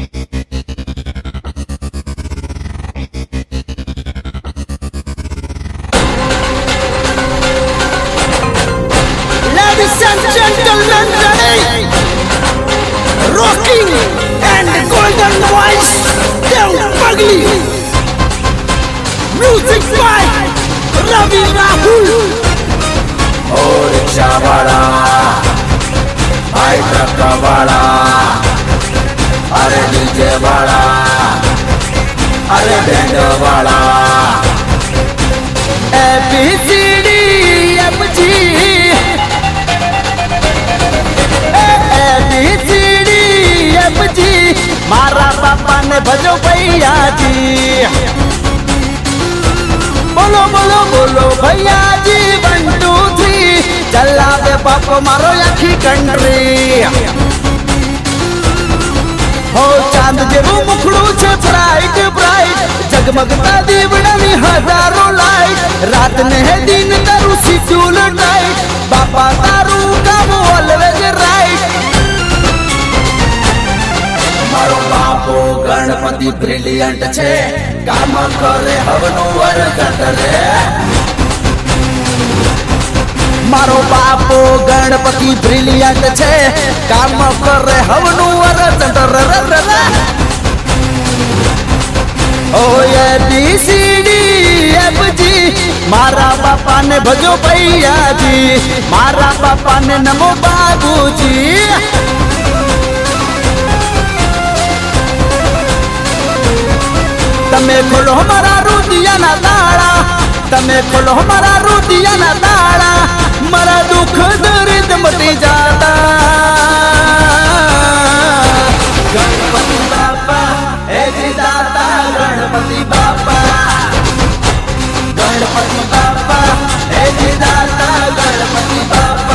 Ladies and gentlemen, ready? Rocking and golden voice, Dev Pagli. Music by Ravi Rahul. Oh, rickshaw वाला, भाई truck वाला, अरे DJ वाला, अरे बैंड वाला। ABCD FG, ABCD FG, मारा पापा ने भजो भैया जी। बोलो बोलो बोलो भैया जी 1 2 3, चला दे बापो मारो आखी कंट्री। हो चांद जेवू मुखड़ू छे ब्राइट ब्राइट, जगमगता दीवड़ानी हजारों लाइट। रात ने दिन तारू शिड्यूल टाइट, बापा तारू काम ऑलवेज राइट। मारो बापो गणपति ब्रिलियंट छे, काम करे हवनु वरकट रे। मारो बापो गणपति ब्रिलियंट छे, काम करे हवनु वरकट रे। ओ ABCD FG, मारा बापा ने भजो भैया जी, मारा बापा ने नमो बाबूजी। तमे खोलो हमारा रुदिया ना ताड़ा, तमे खोलो हमारा रुदिया ना ताड़ा, मरा दुख दर्द मटी जाता। गणपति बापा ए जी दाता, गणपति बापा, गणपति बापा ए जी दाता, गणपति बापा।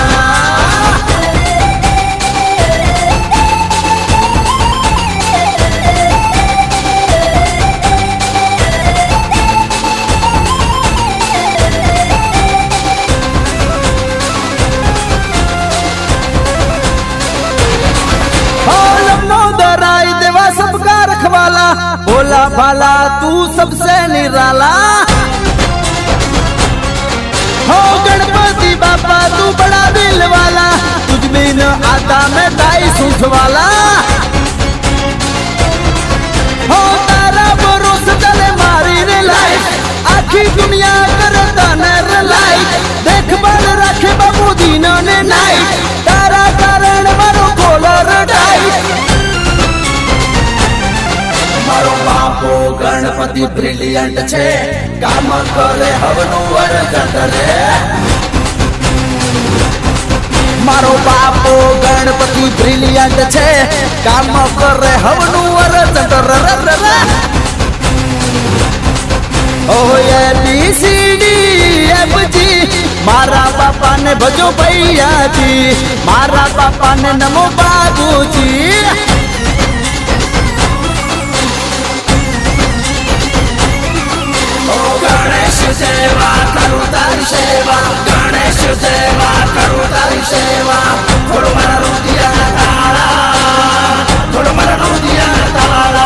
सबका रखवाला, भोला भाला तू सबसे निराला। हो गणपति बापा तू बड़ा दिल वाला, तुझ बिन आता मैं दाई सूझ वाला। हो तारा भरोस चले मारी रे लाइट, आखी दुनिया करता नर लाइट। देख बल रखे बाबू दीनों ने नाइट, तारा कारण मारो कॉलर टाइट। मारो बापो गणपति ब्रिलियंट छे, काम करे हवनु वरकट रे। मारो बापो गणपति ब्रिलियंट छे, काम करे हवनु वरकट रे। ओ ABCD FG, मारा बापा ने भजो भैया जी, मारा बापा ने नमो बाबूजी। गणेश सेवा करू तारी सेवा, गणेश सेवा करू तारी सेवा। थोड़ो मारा रुदिया ताला, थोड़ो मारा रुदिया ताला।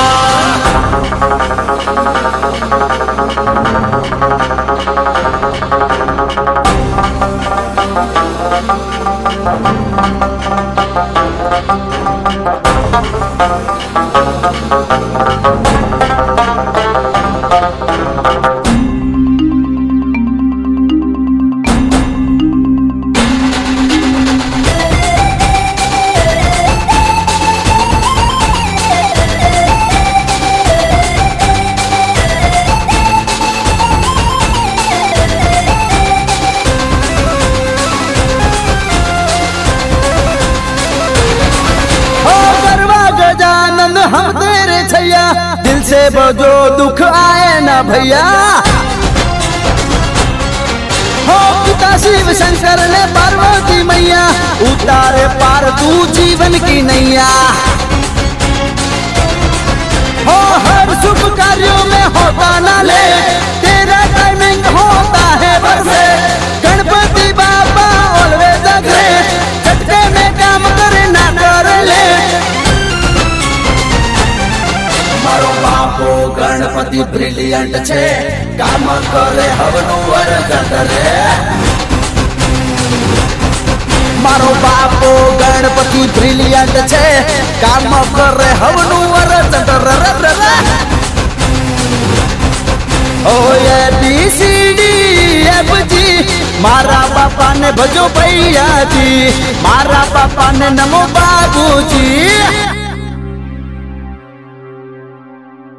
हम तेरे छैया, दिल से बजो दुख आए ना भैया। हो पिता शिव शंकर ने पार्वती मैया, उतारे पार तू जीवन की नैया। हो हर शुभ कार्यों में होता ना ले, तेरा टाइमिंग होता है बरसे। गणपति बाबा ऑलवेज ग्रेट, झटके में काम करे ना कर ले। બાપો ગણપતિ બ્રિલિયન્ટ છે, કામ કરે હવનું વરગટ રે. મારો બાપો ગણપતિ બ્રિલિયન્ટ છે, કામ કરે હવનું વરગટ રે. ઓ ABCDFG મારા બાપાને ભજો ભૈયાજી, મારા બાપાને નમો બાબુજી.